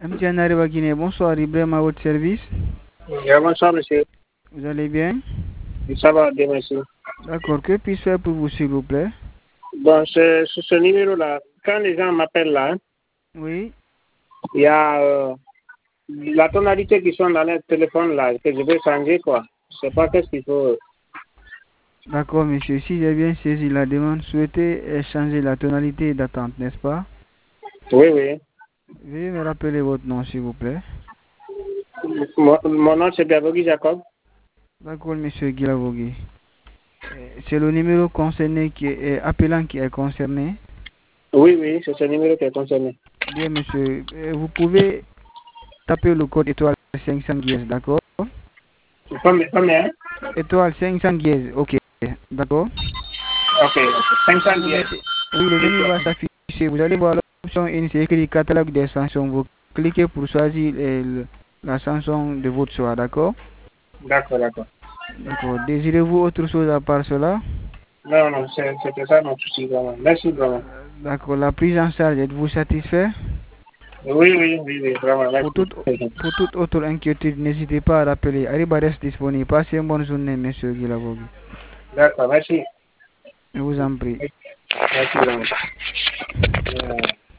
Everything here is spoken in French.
Antianariva Guinée, bonsoir, Ibrahim à votre service. Bonsoir, monsieur. Vous allez bien? Ça va bien, merci. D'accord, que puis-je faire pour vous, s'il vous plaît? Bon, c'est sur ce numéro-là. Quand les gens m'appellent là, Oui. il y a la tonalité qui sont dans le téléphone là, que je vais changer, quoi. Je sais pas qu'est-ce qu'il faut. D'accord, monsieur. Si j'ai bien saisi la demande, souhaitez changer la tonalité d'attente, n'est-ce pas? Oui, oui. Veuillez me rappeler votre nom, s'il vous plaît. Mon nom, c'est Gabogui Jacob. D'accord, monsieur Guilavogui. C'est le numéro concerné qui est appelant qui est concerné. Oui, oui, c'est ce numéro qui est concerné. Bien, monsieur. Vous pouvez taper le code étoile 500 dièse, d'accord? Combien? Étoile 500 dièse, ok. D'accord? Ok, 510. Oui, le menu va s'afficher. Vous allez voir l'option c'est écrit catalogue des chansons. Vous cliquez pour choisir la chanson de votre choix, d'accord? D'accord, d'accord. D'accord. Désirez-vous autre chose à part cela? Non, non, c'était ça mon souci, vraiment. Merci, vraiment. D'accord. La prise en charge, êtes-vous satisfait? Oui, oui, oui, oui, vraiment, Pour merci. toute autre inquiétude, n'hésitez pas à rappeler. Arriba reste disponible. Passez une bonne journée, monsieur Guilavogui. D'accord, merci. Je vous en prie. Merci, vraiment.